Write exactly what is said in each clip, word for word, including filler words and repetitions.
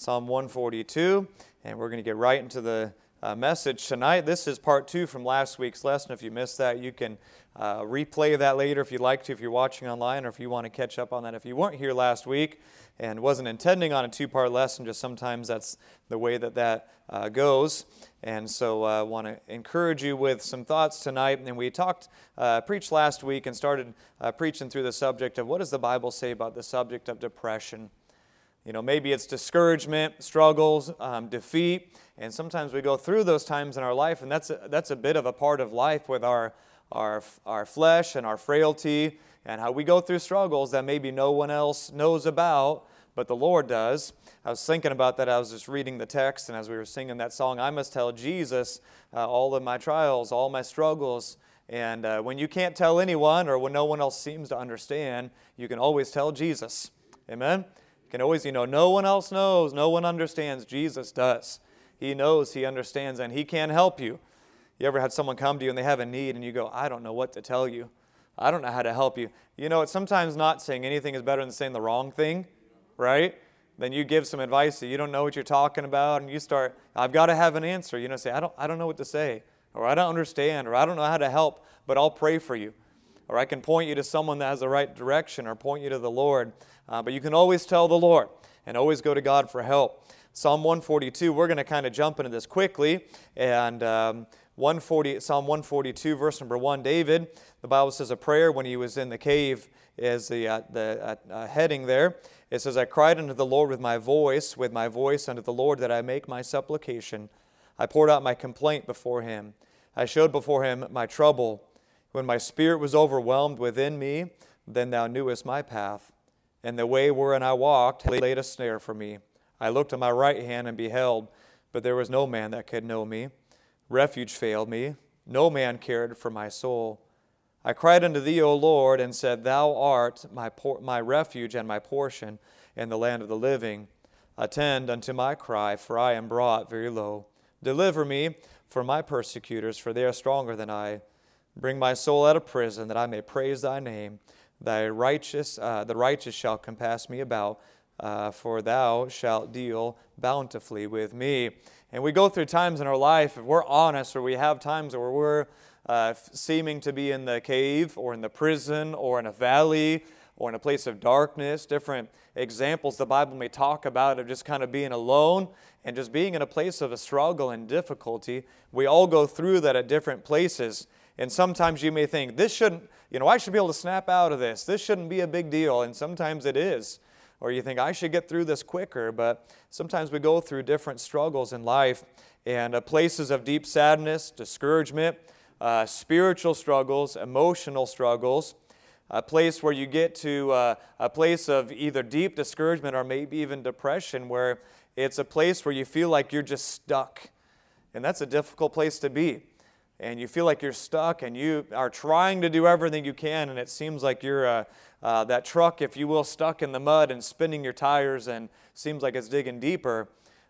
Psalm one forty-two, and we're going to get right into the uh, message tonight. This is part two from last week's lesson. If you missed that, you can uh, replay that later if you'd like to, if you're watching online, or if you want to catch up on that. If you weren't here last week and wasn't intending on a two-part lesson, just sometimes that's the way that that uh, goes. And so I uh, want to encourage you with some thoughts tonight. And we talked, uh, preached last week and started uh, preaching through the subject of what does the Bible say about the subject of depression. You know, maybe it's discouragement, struggles, um, defeat, and sometimes we go through those times in our life, and that's a, that's a bit of a part of life with our, our, our flesh and our frailty, and how we go through struggles that maybe no one else knows about, but the Lord does. I was thinking about that. I was just reading the text, and as we were singing that song, I must tell Jesus uh, all of my trials, all my struggles. And uh, when you can't tell anyone, or when no one else seems to understand, you can always tell Jesus. Amen? You can always, you know, no one else knows, no one understands. Jesus does. He knows, He understands, and He can help you. You ever had someone come to you and they have a need, and you go, I don't know what to tell you. I don't know how to help you. You know, it's sometimes not saying anything is better than saying the wrong thing, right? Then you give some advice that you don't know what you're talking about, and you start, I've got to have an answer. You know, say, I don't, I don't know what to say, or I don't understand, or I don't know how to help, but I'll pray for you. Or I can point you to someone that has the right direction, or point you to the Lord. Uh, but you can always tell the Lord, and always go to God for help. Psalm one forty-two, we're going to kind of jump into this quickly. And um, one forty, Psalm one forty-two, verse number one, David, the Bible says a prayer when he was in the cave is the, uh, the uh, uh, heading there. It says, I cried unto the Lord with my voice, with my voice unto the Lord that I make my supplication. I poured out my complaint before Him. I showed before Him my trouble. When my spirit was overwhelmed within me, then Thou knewest my path. And the way wherein I walked laid a snare for me. I looked on my right hand and beheld, but there was no man that could know me. Refuge failed me. No man cared for my soul. I cried unto Thee, O Lord, and said, Thou art my por- my refuge and my portion in the land of the living. Attend unto my cry, for I am brought very low. Deliver me from my persecutors, for they are stronger than I. Bring my soul out of prison, that I may praise Thy name. Thy righteous, uh, the righteous shall compass me about, uh, for Thou shalt deal bountifully with me. And we go through times in our life, if we're honest, or we have times where we're uh, seeming to be in the cave, or in the prison, or in a valley, or in a place of darkness. Different examples the Bible may talk about of just kind of being alone and just being in a place of a struggle and difficulty. We all go through that at different places. And sometimes you may think, this shouldn't, you know, I should be able to snap out of this. This shouldn't be a big deal. And sometimes it is. Or you think, I should get through this quicker. But sometimes we go through different struggles in life. And uh, places of deep sadness, discouragement, uh, spiritual struggles, emotional struggles. A place where you get to uh, a place of either deep discouragement or maybe even depression, where it's a place where you feel like you're just stuck. And that's a difficult place to be. And you feel like you're stuck, and you are trying to do everything you can, and it seems like you're uh, uh, that truck, if you will, stuck in the mud and spinning your tires, and seems like it's digging deeper.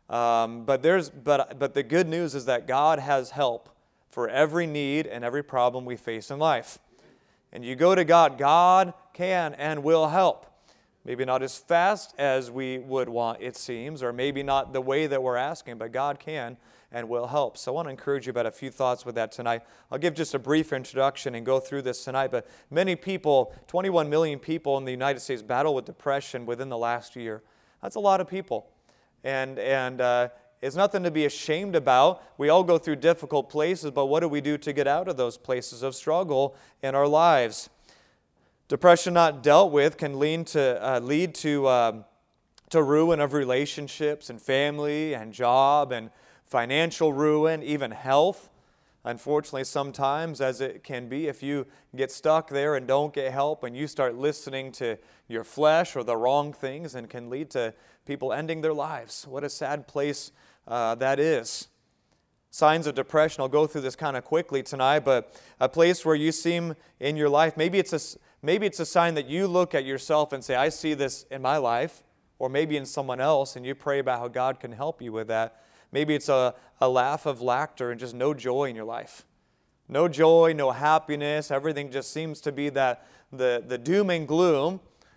Um, but there's, but but the good news is that God has help for every need and every problem we face in life. And you go to God, God can and will help. Maybe not as fast as we would want, it seems, or maybe not the way that we're asking, but God can and will help. So I want to encourage you about a few thoughts with that tonight. I'll give just a brief introduction and go through this tonight, but many people, twenty-one million people in the United States battle with depression within the last year. That's a lot of people. And, and uh, it's nothing to be ashamed about. We all go through difficult places, but what do we do to get out of those places of struggle in our lives? Depression not dealt with can lead to, uh, lead to, um, to ruin of relationships and family and job and financial ruin, even health. Unfortunately, sometimes, as it can be, if you get stuck there and don't get help and you start listening to your flesh or the wrong things, and can lead to people ending their lives. What a sad place uh, that is. Signs of depression, I'll go through this kind of quickly tonight, but a place where you seem in your life, maybe it's a, maybe it's a sign that you look at yourself and say, I see this in my life, or maybe in someone else, and you pray about how God can help you with that. Maybe it's a, a laugh of laughter and just no joy in your life. No joy, no happiness. Everything just seems to be that the, the doom and gloom.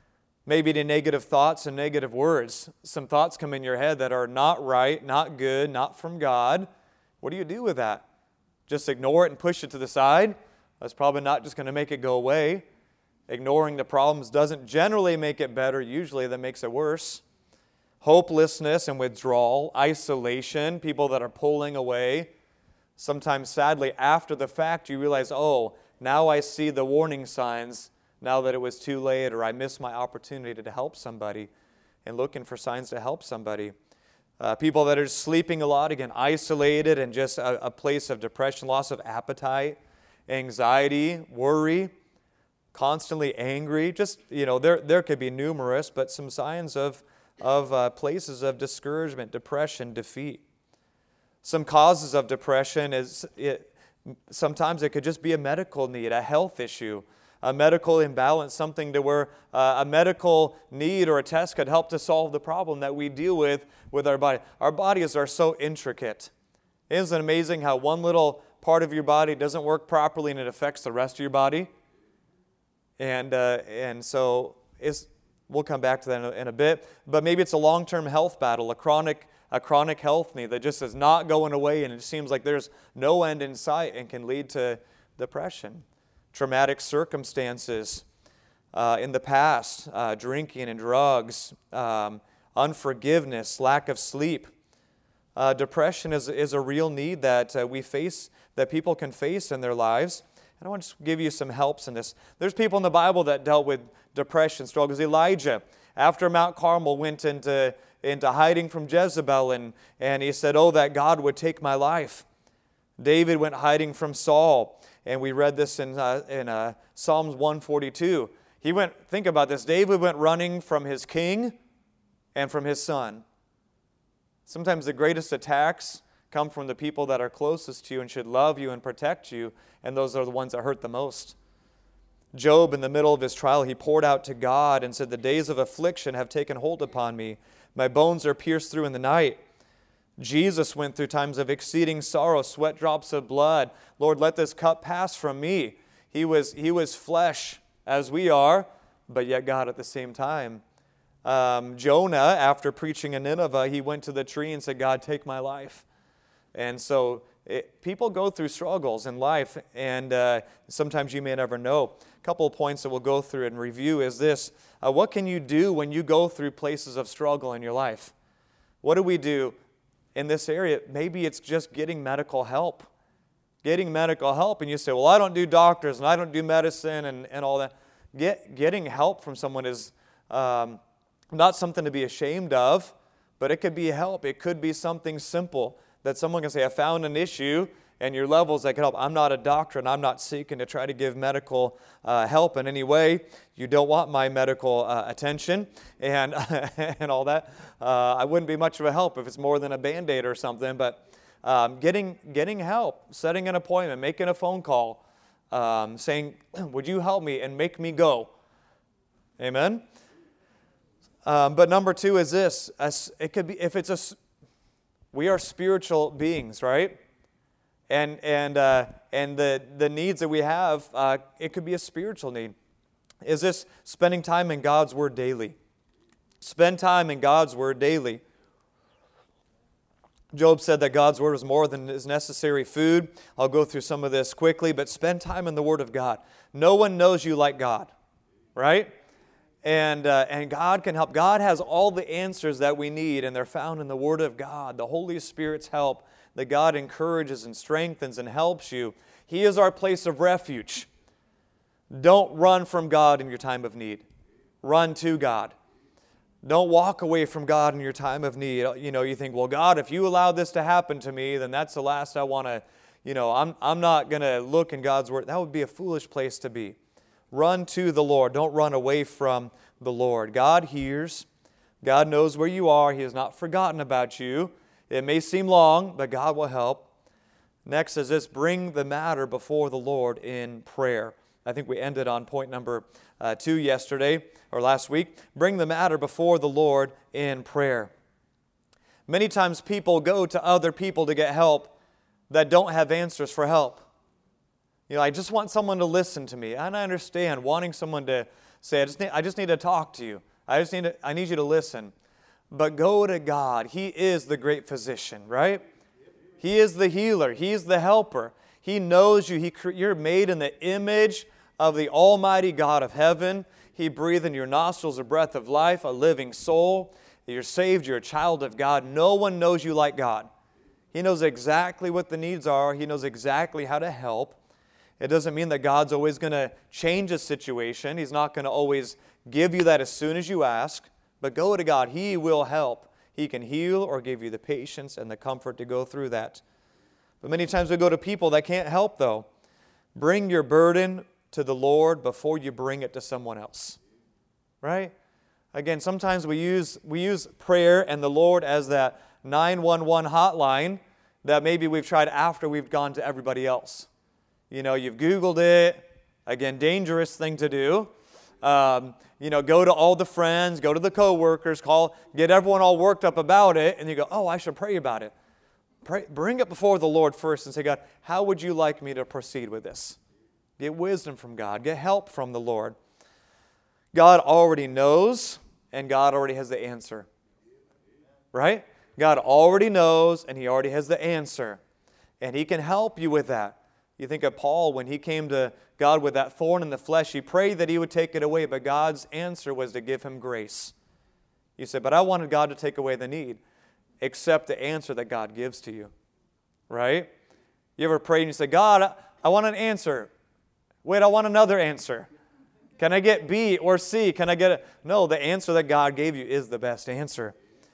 maybe to negative thoughts and negative words. Some thoughts come in your head that are not right, not good, not from God. What do you do with that? Just ignore it and push it to the side? That's probably not just going to make it go away. Ignoring the problems doesn't generally make it better. Usually that makes it worse. Hopelessness and withdrawal, isolation, people that are pulling away. Sometimes, sadly, after the fact, you realize, oh, now I see the warning signs now that it was too late, or I missed my opportunity to help somebody, and looking for signs to help somebody. Uh, people that are sleeping a lot, again, isolated and just a, a place of depression, loss of appetite, anxiety, worry, constantly angry. Just, you know, there, there could be numerous, but some signs of, of uh, places of discouragement, depression, defeat. Some causes of depression is, it, sometimes it could just be a medical need, a health issue, a medical imbalance, something to where uh, a medical need or a test could help to solve the problem that we deal with with our body. Our bodies are so intricate. Isn't it amazing how one little part of your body doesn't work properly and it affects the rest of your body? And uh, and so it's, we'll come back to that in a, in a bit. But maybe it's a long-term health battle, a chronic a chronic health need that just is not going away, and it seems like there's no end in sight and can lead to depression. Traumatic circumstances uh, in the past, uh, drinking and drugs, um, unforgiveness, lack of sleep. Uh, depression is, is a real need that uh, we face, that people can face in their lives. And I want to just give you some helps in this. There's people in the Bible that dealt with depression struggles. Elijah, after Mount Carmel, went into, into hiding from Jezebel, and, and he said, oh, that God would take my life. David went hiding from Saul, and we read this in, uh, in uh, Psalms one forty-two. He went, think about this, David went running from his king and from his son. Sometimes the greatest attacks come from the people that are closest to you and should love you and protect you, and those are the ones that hurt the most. Job, in the middle of his trial, he poured out to God and said, the days of affliction have taken hold upon me. My bones are pierced through in the night. Jesus went through times of exceeding sorrow, sweat drops of blood. Lord, let this cup pass from me. He was, he was flesh as we are, but yet God at the same time. Um, Jonah, after preaching in Nineveh, he went to the tree and said, God, take my life. And so it, people go through struggles in life, and uh, sometimes you may never know. A couple of points that we'll go through and review is this. Uh, what can you do when you go through places of struggle in your life? What do we do in this area? Maybe it's just getting medical help. Getting medical help, and you say, well, I don't do doctors, and I don't do medicine, and, and all that. Get, getting help from someone is um, not something to be ashamed of, but it could be help. It could be something simple that someone can say, I found an issue, and your levels that can help. I'm not a doctor, and I'm not seeking to try to give medical uh, help in any way. You don't want my medical uh, attention and and all that. Uh, I wouldn't be much of a help if it's more than a Band-Aid or something, but um, getting getting help, setting an appointment, making a phone call, um, saying, would you help me and make me go? Amen? Um, but number two is this. It could be, if it's a, we are spiritual beings, right? And and uh, and the, the needs that we have, uh, it could be a spiritual need. Is this spending time in God's Word daily? Spend time in God's Word daily. Job said that God's Word was more than his necessary food. I'll go through some of this quickly, but spend time in the Word of God. No one knows you like God, right? And uh, and God can help. God has all the answers that we need, and they're found in the Word of God. The Holy Spirit's help, that God encourages and strengthens and helps you. He is our place of refuge. Don't run from God in your time of need. Run to God. Don't walk away from God in your time of need. You know, you think, well, God, if you allow this to happen to me, then that's the last I want to, you know, I'm, I'm not going to look in God's Word. That would be a foolish place to be. Run to the Lord. Don't run away from the Lord. God hears. God knows where you are. He has not forgotten about you. It may seem long, but God will help. Next is this, bring the matter before the Lord in prayer. I think we ended on point number uh, two yesterday, or last week. Bring the matter before the Lord in prayer. Many times people go to other people to get help that don't have answers for help. You know, I just want someone to listen to me. And I understand wanting someone to say, I just need, I just need to talk to you. I just need to, I need you to listen. But go to God. He is the great physician, right? He is the healer. He's the helper. He knows you. He, you're made in the image of the Almighty God of heaven. He breathed in your nostrils a breath of life, a living soul. You're saved. You're a child of God. No one knows you like God. He knows exactly what the needs are. He knows exactly how to help. It doesn't mean that God's always going to change a situation. He's not going to always give you that as soon as you ask. But go to God. He will help. He can heal or give you the patience and the comfort to go through that. But many times we go to people that can't help, though. Bring your burden to the Lord before you bring it to someone else. Right? Again, sometimes we use, we use prayer and the Lord as that nine one one hotline that maybe we've tried after we've gone to everybody else. You know, you've Googled it. Again, dangerous thing to do. Um, you know, go to all the friends, go to the coworkers, call, get everyone all worked up about it, and you go, oh, I should pray about it. Pray, bring it before the Lord first and say, God, how would you like me to proceed with this? Get wisdom from God. Get help from the Lord. God already knows, and God already has the answer. Right? God already knows, and He already has the answer. And He can help you with that. You think of Paul, when he came to God with that thorn in the flesh, he prayed that He would take it away, but God's answer was to give him grace. You say, but I wanted God to take away the need. Accept the answer that God gives to you. Right? You ever prayed and you say, God, I want an answer. Wait, I want another answer. Can I get B or C? Can I get a... No, the answer that God gave you is the best answer.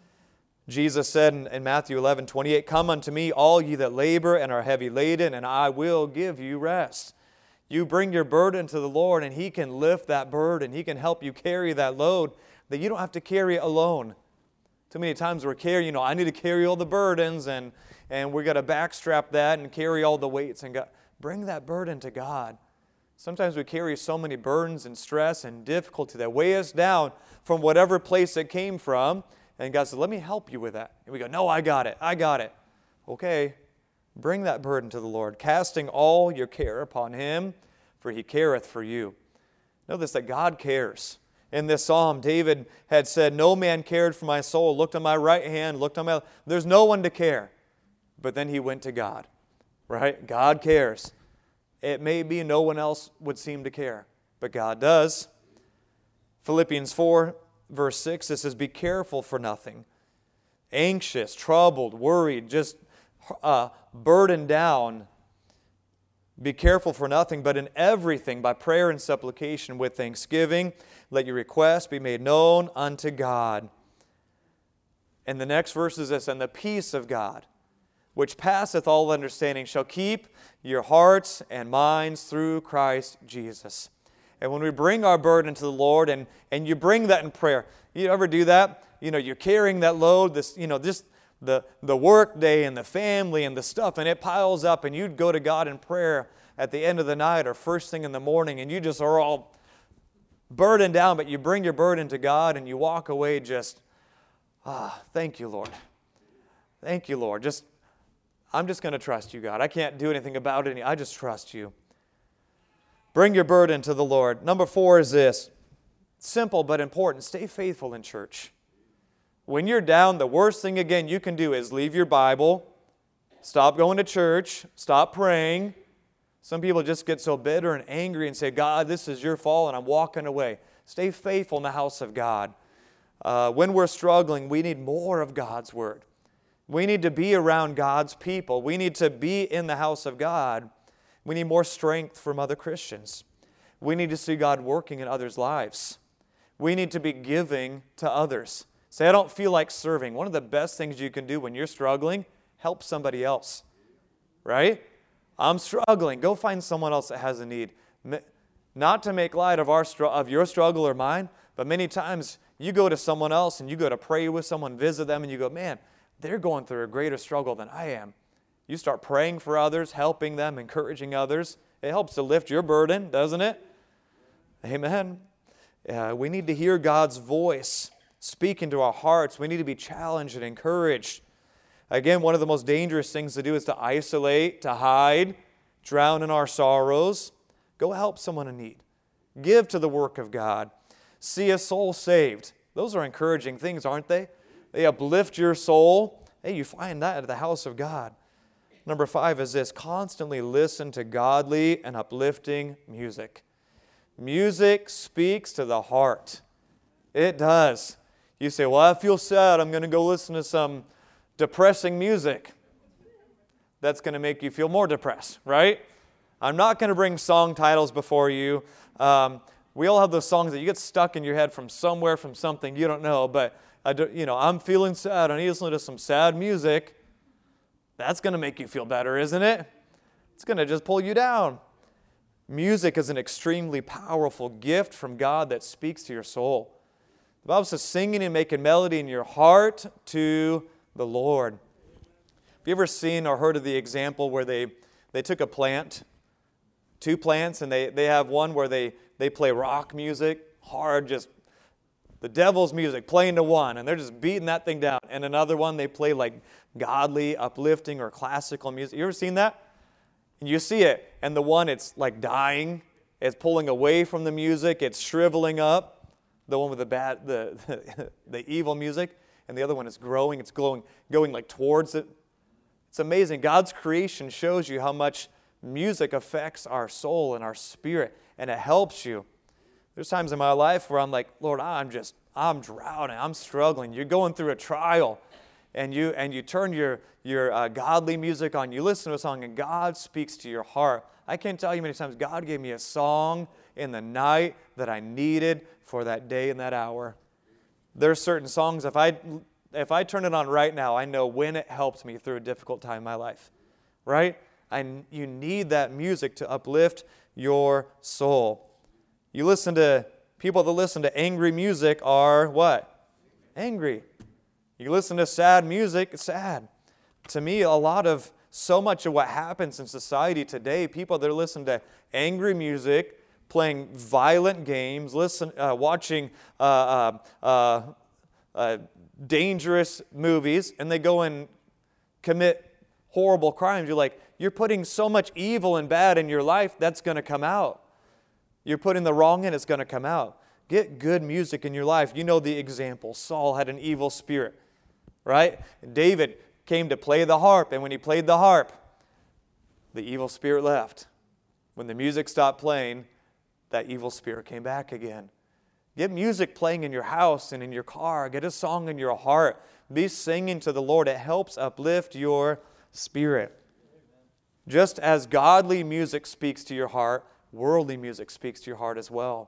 Jesus said in, in Matthew eleven twenty-eight, come unto me, all ye that labor and are heavy laden, and I will give you rest. You bring your burden to the Lord, and He can lift that burden. He can help you carry that load that you don't have to carry alone. Too many times we're carrying, you know, I need to carry all the burdens, and, and we're going to backstrap that and carry all the weights. And God, bring that burden to God. Sometimes we carry so many burdens and stress and difficulty that weigh us down from whatever place it came from. And God said, let me help you with that. And we go, no, I got it. I got it. Okay, bring that burden to the Lord, casting all your care upon Him, for He careth for you. Notice that God cares. In this psalm, David had said, no man cared for my soul, looked on my right hand, looked on my left. There's no one to care. But then he went to God, right? God cares. It may be no one else would seem to care, but God does. Philippians four, verse six, it says, be careful for nothing. Anxious, troubled, worried, just uh, burdened down. Be careful for nothing, but in everything, by prayer and supplication with thanksgiving, let your requests be made known unto God. And the next verse is this, and the peace of God, which passeth all understanding, shall keep your hearts and minds through Christ Jesus. And when we bring our burden to the Lord, and, and you bring that in prayer, you ever do that? You know, you're carrying that load, this, you know, just the, the work day and the family and the stuff, and it piles up, and you'd go to God in prayer at the end of the night or first thing in the morning, and you just are all burdened down, but you bring your burden to God, and you walk away just, ah, thank you, Lord. Thank you, Lord. Just, I'm just going to trust you, God. I can't do anything about it. I just trust you. Bring your burden to the Lord. Number four is this. Simple but important. Stay faithful in church. When you're down, the worst thing, again, you can do is leave your Bible, stop going to church, stop praying. Some people just get so bitter and angry and say, God, this is your fault, and I'm walking away. Stay faithful in the house of God. Uh, when we're struggling, we need more of God's Word. We need to be around God's people. We need to be in the house of God. We need more strength from other Christians. We need to see God working in others' lives. We need to be giving to others. Say, I don't feel like serving. One of the best things you can do when you're struggling, help somebody else. Right? I'm struggling. Go find someone else that has a need. Not to make light of, our of your struggle or mine, but many times you go to someone else and you go to pray with someone, visit them, and you go, man, they're going through a greater struggle than I am. You start praying for others, helping them, encouraging others. It helps to lift your burden, doesn't it? Amen. Uh, we need to hear God's voice speak into our hearts. We need to be challenged and encouraged. Again, one of the most dangerous things to do is to isolate, to hide, drown in our sorrows. Go help someone in need. Give to the work of God. See a soul saved. Those are encouraging things, aren't they? They uplift your soul. Hey, you find that at the house of God. Number five is this: constantly listen to godly and uplifting music. Music speaks to the heart. It does. You say, well, I feel sad. I'm going to go listen to some depressing music. That's going to make you feel more depressed, right? I'm not going to bring song titles before you. Um, we all have those songs that you get stuck in your head from somewhere, from something you don't know. But, I do, you know, I'm feeling sad. I need to listen to some sad music. That's going to make you feel better, isn't it? It's going to just pull you down. Music is an extremely powerful gift from God that speaks to your soul. The Bible says singing and making melody in your heart to the Lord. Have you ever seen or heard of the example where they, they took a plant, two plants, and they, they have one where they, they play rock music, hard, just the devil's music, playing to one, and they're just beating that thing down. And another one, they play like godly, uplifting, or classical music. You ever seen that? And you see it, and the one, it's like dying, it's pulling away from the music, it's shriveling up. The one with the bad, the, the, the evil music, and the other one is growing, it's glowing, going like towards it. It's amazing. God's creation shows you how much music affects our soul and our spirit, and it helps you. There's times in my life where I'm like, Lord, I'm just, I'm drowning, I'm struggling. You're going through a trial, and you and you turn your, your uh, godly music on, you listen to a song, and God speaks to your heart. I can't tell you many times God gave me a song in the night that I needed for that day and that hour. There are certain songs, if I if I turn it on right now, I know when it helped me through a difficult time in my life. Right? I, you need that music to uplift your soul. You listen to, people that listen to angry music are what? Angry. You listen to sad music, it's sad. To me, a lot of, so much of what happens in society today, people that listen to angry music, playing violent games, listen, uh, watching uh, uh, uh, uh, dangerous movies, and they go and commit horrible crimes. You're like, you're putting so much evil and bad in your life, that's going to come out. You're putting the wrong in, it's going to come out. Get good music in your life. You know the example. Saul had an evil spirit, right? David came to play the harp, and when he played the harp, the evil spirit left. When the music stopped playing, that evil spirit came back again. Get music playing in your house and in your car. Get a song in your heart. Be singing to the Lord. It helps uplift your spirit. Just as godly music speaks to your heart, worldly music speaks to your heart as well.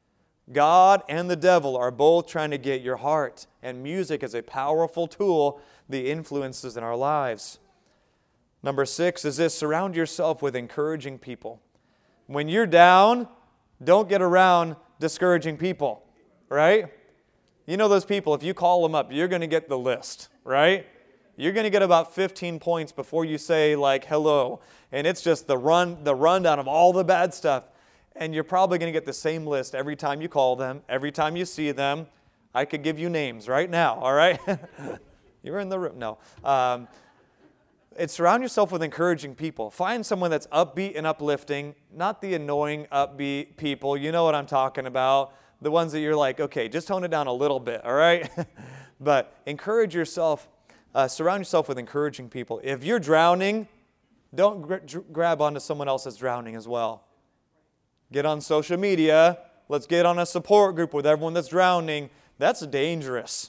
God and the devil are both trying to get your heart, and music is a powerful tool the influences in our lives. Number six is this: surround yourself with encouraging people. When you're down, don't get around discouraging people, right? You know those people, if you call them up, you're going to get the list, right? You're going to get about fifteen points before you say, like, hello. And it's just the run, the rundown of all the bad stuff. And you're probably going to get the same list every time you call them, every time you see them. I could give you names right now, all right? You're in the room. No. Um, it's surround yourself with encouraging people. Find someone that's upbeat and uplifting, not the annoying, upbeat people. You know what I'm talking about. The ones that you're like, okay, just tone it down a little bit, all right? But encourage yourself. Uh, surround yourself with encouraging people. If you're drowning, don't gr- grab onto someone else that's drowning as well. Get on social media. Let's get on a support group with everyone that's drowning. That's dangerous.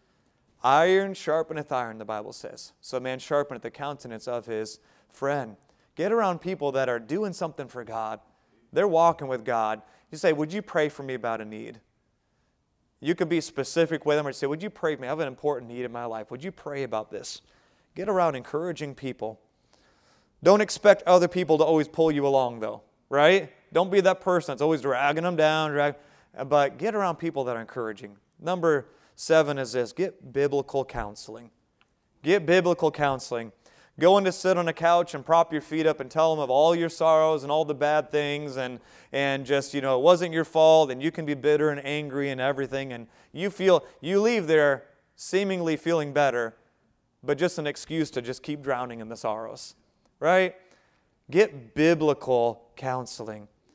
Iron sharpeneth iron, the Bible says. So a man sharpeneth the countenance of his friend. Get around people that are doing something for God. They're walking with God. You say, would you pray for me about a need? You could be specific with them or say, would you pray for me? I have an important need in my life. Would you pray about this? Get around encouraging people. Don't expect other people to always pull you along, though, right? Don't be that person that's always dragging them down. Drag, but get around people that are encouraging. Number seven is this: get biblical counseling. Get biblical counseling. Go in to sit on a couch and prop your feet up and tell them of all your sorrows and all the bad things and, and just, you know, it wasn't your fault, and you can be bitter and angry and everything, and you feel, you leave there seemingly feeling better, but just an excuse to just keep drowning in the sorrows, right? Get biblical counseling.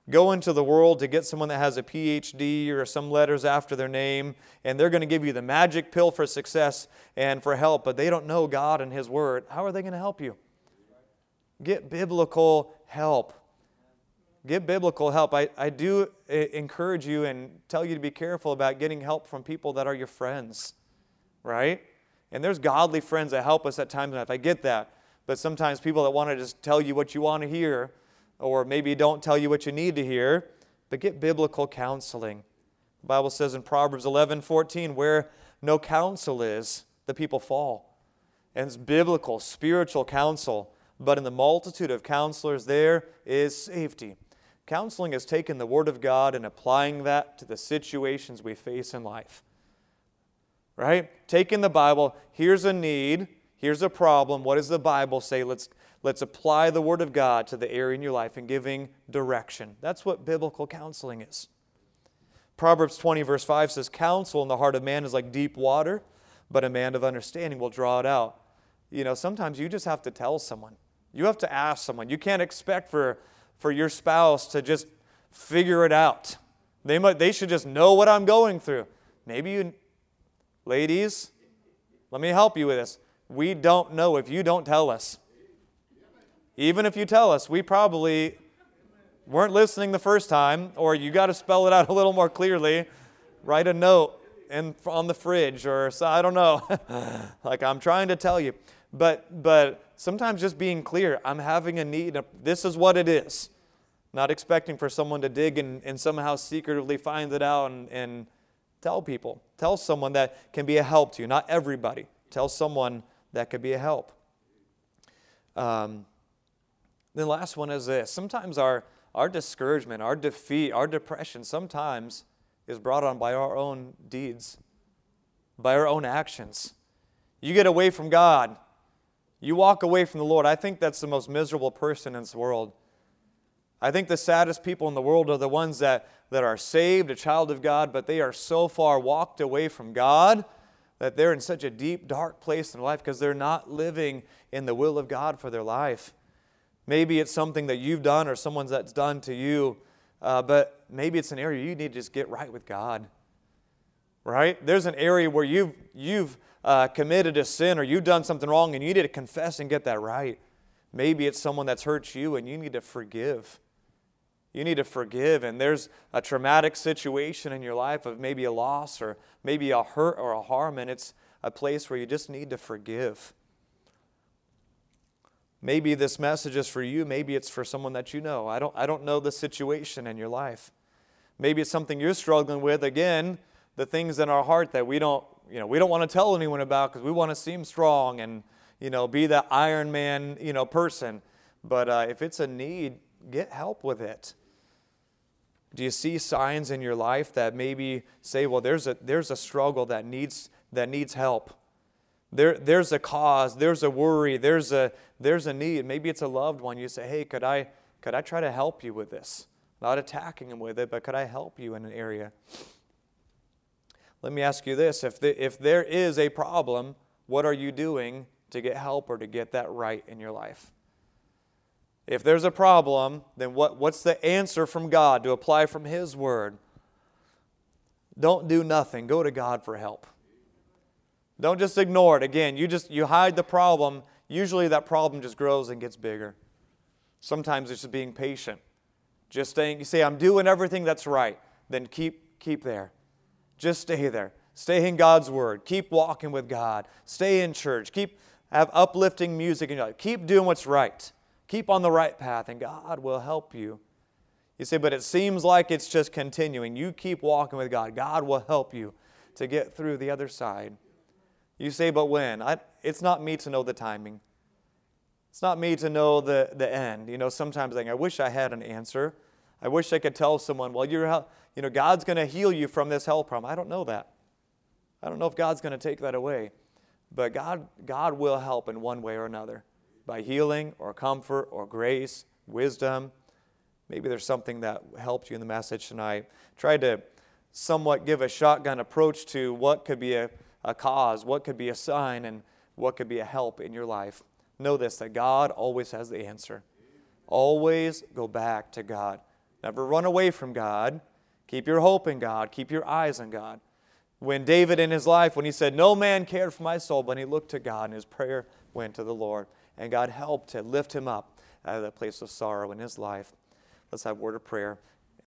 Go into the world to get someone that has a P H D or some letters after their name, and they're going to give you the magic pill for success and for help, but they don't know God and His Word. How are they going to help you? Get biblical help. Get biblical help. I, I do encourage you and tell you to be careful about getting help from people that are your friends, right? And there's godly friends that help us at times in life. I get that. But sometimes people that want to just tell you what you want to hear, or maybe don't tell you what you need to hear, but get biblical counseling. The Bible says in Proverbs eleven fourteen, where no counsel is, the people fall. And it's biblical, spiritual counsel. But in the multitude of counselors, there is safety. Counseling is taking the Word of God and applying that to the situations we face in life. Right? Taking the Bible, here's a need, here's a problem. What does the Bible say? Let's, let's apply the Word of God to the area in your life and giving direction. That's what biblical counseling is. Proverbs twenty verse five says, counsel in the heart of man is like deep water, but a man of understanding will draw it out. You know, sometimes you just have to tell someone. You have to ask someone. You can't expect for, for your spouse to just figure it out. They might, they should just know what I'm going through. Maybe you, ladies, let me help you with this. We don't know if you don't tell us. Even if you tell us, we probably weren't listening the first time, or you got to spell it out a little more clearly. Write a note in, on the fridge, or so, I don't know. Like I'm trying to tell you. But but sometimes just being clear, I'm having a need. This is what it is. Not expecting for someone to dig and, and somehow secretively find it out and, and tell people. Tell someone that can be a help to you. Not everybody. Tell someone that could be a help. Um, the last one is this. Sometimes our, our discouragement, our defeat, our depression sometimes is brought on by our own deeds, by our own actions. You get away from God. You walk away from the Lord. I think that's the most miserable person in this world. I think the saddest people in the world are the ones that, that are saved, a child of God, but they are so far walked away from God that they're in such a deep, dark place in life because they're not living in the will of God for their life. Maybe it's something that you've done or someone that's done to you, uh, but maybe it's an area you need to just get right with God. Right? There's an area where you've, you've uh, committed a sin or you've done something wrong and you need to confess and get that right. Maybe it's someone that's hurt you and you need to forgive. You need to forgive, and there's a traumatic situation in your life of maybe a loss or maybe a hurt or a harm, and it's a place where you just need to forgive. Maybe this message is for you. Maybe it's for someone that you know. I don't, I don't know the situation in your life. Maybe it's something you're struggling with. Again, the things in our heart that we don't, you know, we don't want to tell anyone about because we want to seem strong and, you know, be that Iron Man, you know, person. But uh, if it's a need, get help with it. Do you see signs in your life that maybe say, well, there's a there's a struggle that needs that needs help? There there's a cause, there's a worry, there's a there's a need. Maybe it's a loved one. You say, hey, could I could I try to help you with this? Not attacking them with it, but could I help you in an area? Let me ask you this: if the, if there is a problem, what are you doing to get help or to get that right in your life? If there's a problem, then what, what's the answer from God to apply from His Word? Don't do nothing. Go to God for help. Don't just ignore it. Again, you just you hide the problem. Usually that problem just grows and gets bigger. Sometimes it's just being patient. Just staying, you say, I'm doing everything that's right. Then keep keep there. Just stay there. Stay in God's Word. Keep walking with God. Stay in church. Keep have uplifting music in your life. Keep doing what's right. Keep on the right path, and God will help you. You say, but it seems like it's just continuing. You keep walking with God. God will help you to get through the other side. You say, but when? I, it's not me to know the timing. It's not me to know the, the end. You know, sometimes I think, I wish I had an answer. I wish I could tell someone, well, you're, you know, God's going to heal you from this health problem. I don't know that. I don't know if God's going to take that away. But God, God will help in one way or another. By healing or comfort or grace, wisdom. Maybe there's something that helped you in the message tonight. Try to somewhat give a shotgun approach to what could be a, a cause, what could be a sign, and what could be a help in your life. Know this, that God always has the answer. Always go back to God. Never run away from God. Keep your hope in God. Keep your eyes on God. When David in his life, when he said, no man cared for my soul, but he looked to God and his prayer went to the Lord. And God helped to lift him up out of that place of sorrow in his life. Let's have a word of prayer.